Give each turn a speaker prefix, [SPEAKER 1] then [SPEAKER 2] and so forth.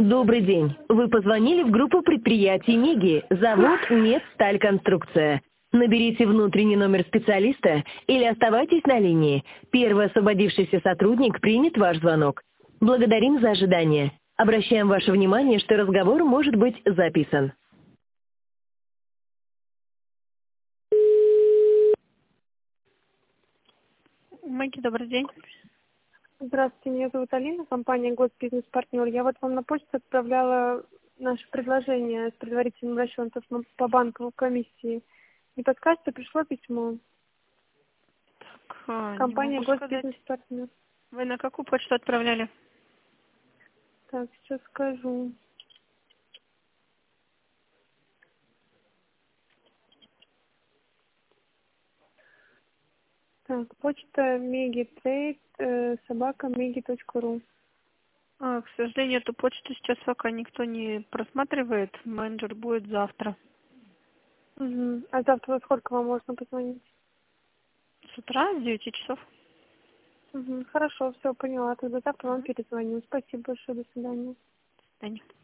[SPEAKER 1] Добрый день. Вы позвонили в группу предприятий МИГИ. Зовут Медстальконструкция. Наберите внутренний номер специалиста или оставайтесь на линии. Первый освободившийся сотрудник примет ваш звонок. Благодарим за ожидание. Обращаем ваше внимание, что разговор может быть записан.
[SPEAKER 2] Маги, добрый день.
[SPEAKER 3] Здравствуйте, меня зовут Алина, компания «Госбизнес-партнер». Я вот вам на почту отправляла наше предложение с предварительным расчетом по банковой комиссии. Не подскажете, пришло письмо.
[SPEAKER 2] Не
[SPEAKER 3] Компания
[SPEAKER 2] могу сказать.
[SPEAKER 3] «Госбизнес-партнер».
[SPEAKER 2] Вы на какую почту отправляли?
[SPEAKER 3] Так, сейчас скажу. Так, почта megitrade@meги.ru.
[SPEAKER 2] К сожалению, эту почту сейчас пока никто не просматривает. Менеджер будет завтра.
[SPEAKER 3] Угу. А завтра во сколько вам можно позвонить?
[SPEAKER 2] С утра, с 9 часов.
[SPEAKER 3] Угу. Хорошо, все, поняла. Тогда завтра вам перезвоню. Спасибо большое, до свидания.
[SPEAKER 2] До свидания.